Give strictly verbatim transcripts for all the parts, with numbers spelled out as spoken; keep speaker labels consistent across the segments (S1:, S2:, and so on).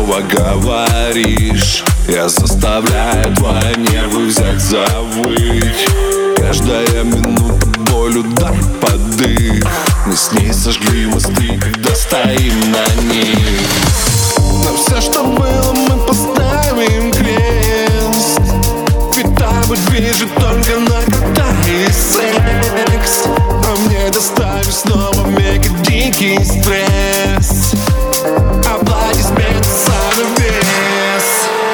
S1: снова говоришь. Я заставляю твои нервы взять завыть. Каждая минута боль, удар, подых. Мы с ней сожгли мосты, когда стоим на них. На все, что было, мы поставим крест. Ведь тобой движет только наркота и секс. А мне доставишь снова мега дикий стресс. Аплодисменты занавес.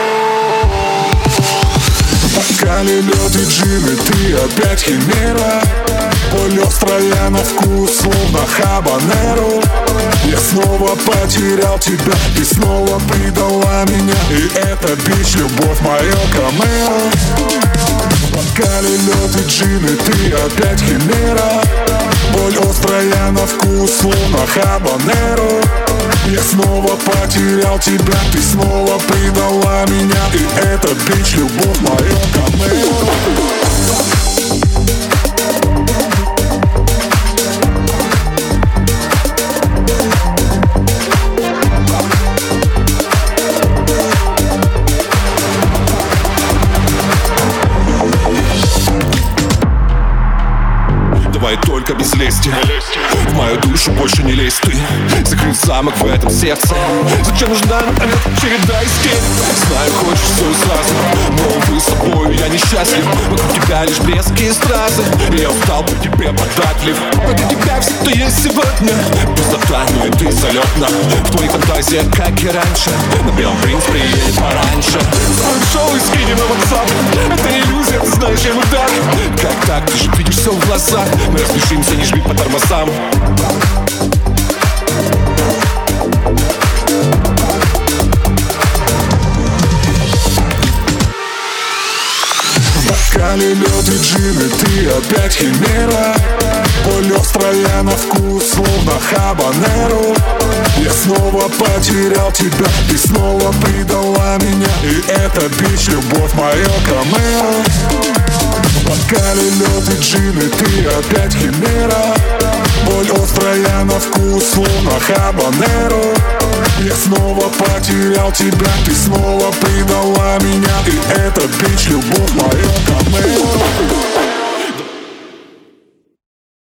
S2: Кали, лед и джин, и ты опять химера. Боль острая на вкус, словно хабанеро. Я снова потерял тебя, ты снова предала меня. И это бич, любовь, мое камео. Кали, лед и джин, и ты опять химера. Боль острая на вкус, словно хабанеро. Я снова потерял тебя, ты снова предала меня. И это бич, любовь, мое камео.
S1: Давай только без лести. В мою душу больше не лезь ты. Закрыт замок в этом сердце. Зачем нужна череда эскейп? Знаю, хочешь все сразу, но увы, с тобою я несчастлив. Вокруг тебя лишь блески и стразы. И я устал по тебе податлив. Ради тебя все, кто есть сегодня. Пустота, но и ты залетна. В твоих фантазиях, как и раньше. На белом принц приедет пораньше. Строим шоу и скинем на WhatsApp. Это не иллюзия, ты знаешь, я мудак. Как так, ты же видишь все в глазах. Мы разбежимся, не жми по тормозам.
S2: Кали, лед и джин, и ты опять химера. Боль острая на вкус, словно хабанеро. Я снова потерял тебя, ты снова предала меня. И это бич, любовь, мое камео. Кали, лед и джин, и ты опять химера. Боль острая на вкус, словно хабанеро. Я снова потерял тебя, ты снова предала меня. И это бич, любовь, мое камео.